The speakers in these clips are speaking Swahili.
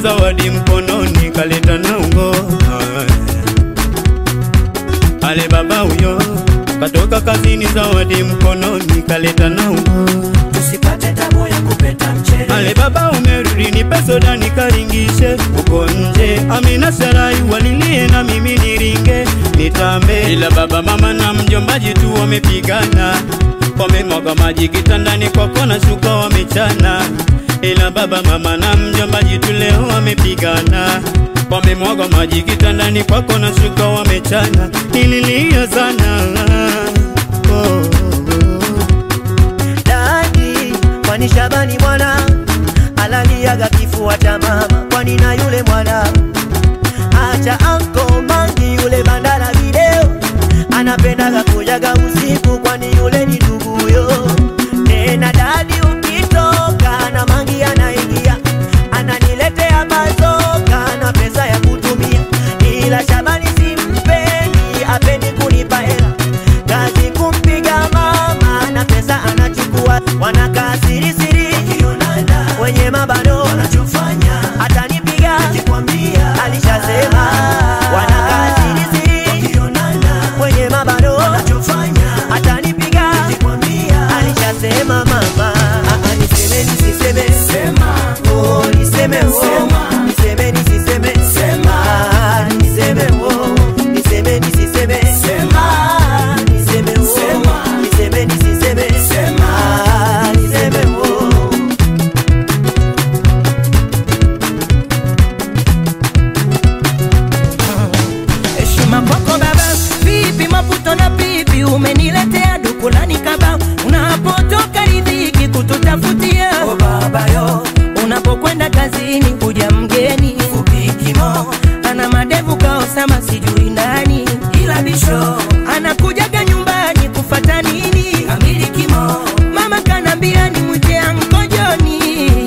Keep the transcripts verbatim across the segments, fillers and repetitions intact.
zawadi mkononi kaleta na ungo. Ale baba huyo katoka kazini, zawadi mkononi kaleta na ungo. Tusipate tabu ya kupeta mchele. Ale baba umerudi, nipe soda nikaringishe uko nje. Amina Sarai walilie na mimi niringe nitambe. Ila baba mama na mjombaji tu wamepigana, wamemwaga maji kitandani kwako na shuka wamechana. Ila baba mama na mjombaji tu leo wamepigana, wamemwaga maji kitandani kwako na shuka wamechana. Nililia sana oh, oh, oh. Dadi, kwani Shabani mwana alaliaga kifua cha mama, kwani na yule mwana acha anko Mangi yule bandala video anapendaga kujaga usiku, kwani yule ni nduguyo. Tena dadi ukitoka na Mangi anaingia ananiletea bazoka na pesa ya kutumia, ila Shabani simpendi, apendi kunipa hela, kazi kumpiga mama na pesa anachukua. Wanakaa siri siri wenye mabano wanachofanya, atanipiga nikikwambia alishasema. Wanakaa siri siri wenye mabano wanachofanya, atanipiga nikikwambia alishasema. Mama niseme nisiseme sema, oh niseme oh niseme nisiseme sema, niseme oh niseme nisiseme sema, niseme oh niseme nisiseme sema, niseme oh. Heshima kwako baba, vipi maputo na pipi umeniletea dukulani kaba. Unapotoka ridhiki kututafutia Oh baba yo, unapokwenda kazini kuja mgeni upikimo ana madevu kaosama sijui nani, ila bisho anakujaga nyumbani kufata nini amilikimo. mama kanambia ni mwite ankojoni.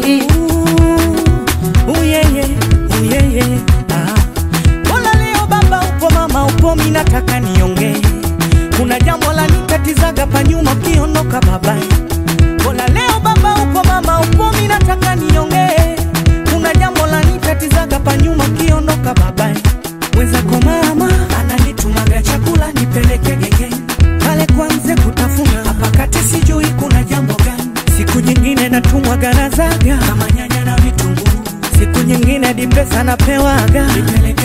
Uyeye, uyeye, ah. Mbona leo baba upo mama upo, mimi nataka niongee. Kuna jambo la nikatizaga pa nyuma ukiondoka baba. Mbona leo baba upo mama upo, mimi nataka niongee. Kuna jambo la nikatizaga pa nyuma ukiondoka baba. Mwenzako mama ananitumaga chakula nipeleke genge, pale kwanze kutafuna hapa kati sijui kuna jambo gani. Siku nyingine natumwaga na zaga kama nyanya na vitunguu, siku nyingine dimpesa napewaga nipeleke